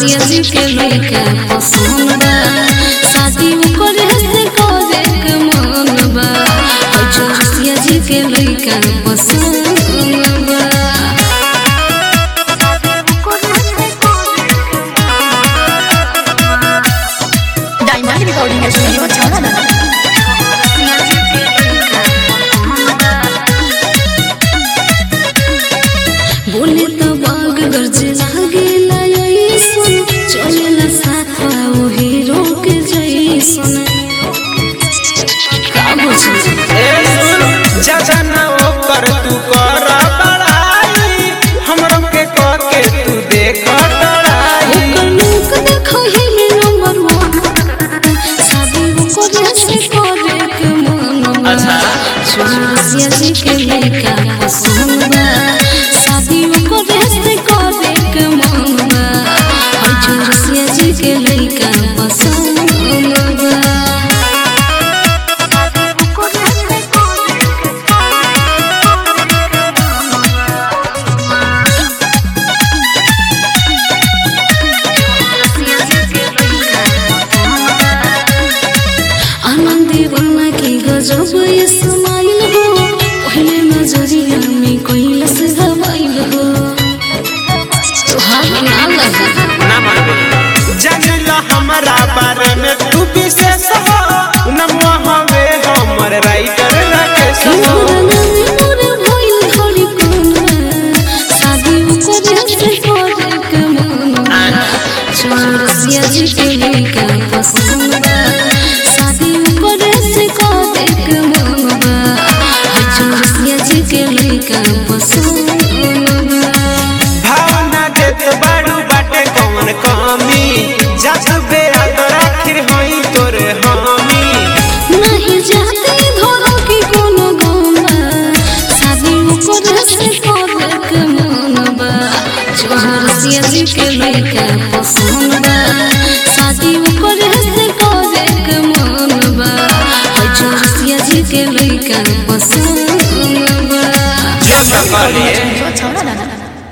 चौरसिया जी के लइका पसंद बा शादी करे से करे के मन बा चौरसिया जी के लइका पसंद बा। डायमंड रिकॉर्डिंग स्टूडियो छाना बोले तो बाग गरजे लागेला ऐसन चलेला साथा ओ हीरो के जैसन का बुझे ज्यादा ना ओ कर तू कर बड़ाई हमरो के कह के तू देख तड़ाई ओकर लोक देखो ही नंबर 1 शादी करे से करे के मन बा चौरसिया जी के लइका पसंद बा शादी करे से करे के मन बा चौरसिया जी के लइका पसंद बा। दीवाना की गजब ये स्माइल हो पहले नजरिया में कोई से हवाइल हो तुहार ना लगे ना मांगे जानिला हमारा बारे में तू विशेष हो नमवा हवे हमर राइटर राकेश हो मोरे भइल घड़ी कोन शादी करे से करे के मन चौरसिया जी के लइका पसंद बा शादी करे से करे के मन बा चौरसिया जी के लइका पसंद बा। भावना देत बाड़ू बाटे कौन कमी जज्बे अगर आखिर होई तोरे हामी नहीं जाते धरो की कोनो गौना शादी करे से करे के मन बा चौरसिया जी के लइका पसंद बा शादी करे से करे के मन बा चौरसिया जी के लइका पसंद बा। जब तक